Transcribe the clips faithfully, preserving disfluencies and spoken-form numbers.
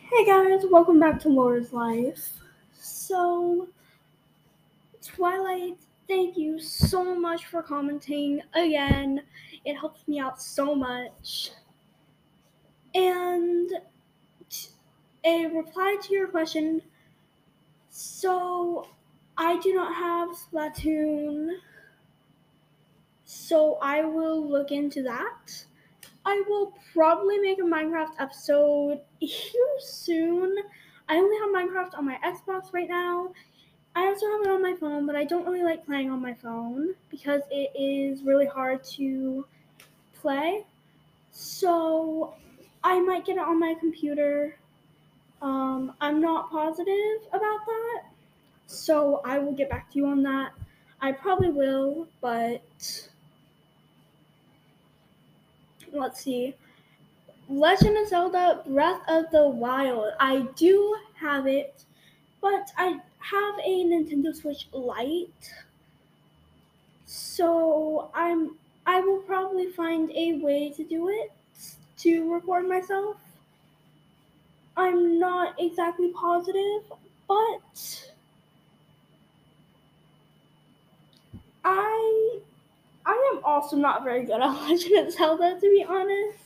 Hey guys, welcome back to Laura's Life. So, Twilight, thank you so much for commenting again. It helps me out so much. And a reply to your question. So, I do not have Splatoon, so I will look into that. I will probably make a Minecraft episode here soon. I only have Minecraft on my Xbox right now. I also have it on my phone, but I don't really like playing on my phone because it is really hard to play. So I might get it on my computer. Um, I'm not positive about that. So I will get back to you on that. I probably will, but let's see. Legend of Zelda Breath of the Wild. I do have it, but I have a Nintendo Switch Lite. So I'm I will probably find a way to do it to record myself. I'm not exactly positive, but I I am also not very good at Legend of Zelda, to be honest.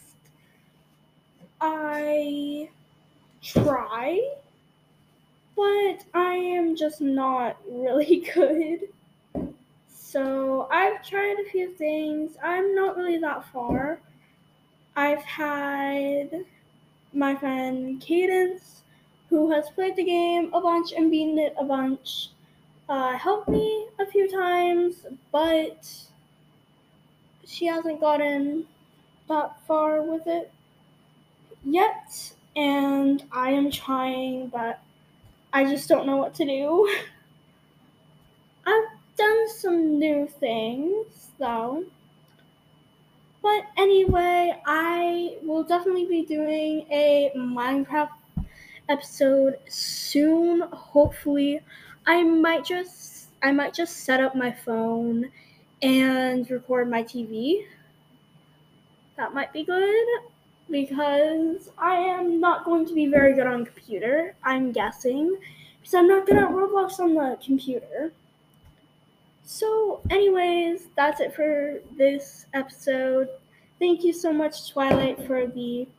I try, but I am just not really good. So I've tried a few things. I'm not really that far. I've had my friend Cadence, who has played the game a bunch and beaten it a bunch, uh, helped me a few times, but she hasn't gotten that far with it yet, and I am trying, but I just don't know what to do. I've done some new things, though. But anyway, I will definitely be doing a Minecraft episode soon, hopefully. I might just I might just set up my phone and record my T V. That might be good because I am not going to be very good on computer, I'm guessing, because I'm not good at Roblox on the computer. So, anyways, that's it for this episode. Thank you so much, Twilight, for the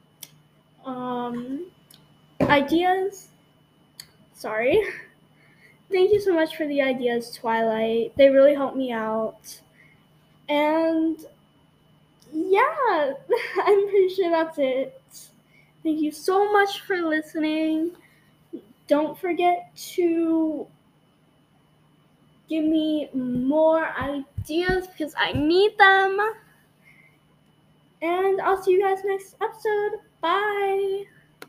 um, ideas. Sorry. Thank you so much for the ideas, Twilight. They really helped me out. And yeah, I'm pretty sure that's it. Thank you so much for listening. Don't forget to give me more ideas because I need them. And I'll see you guys next episode. Bye.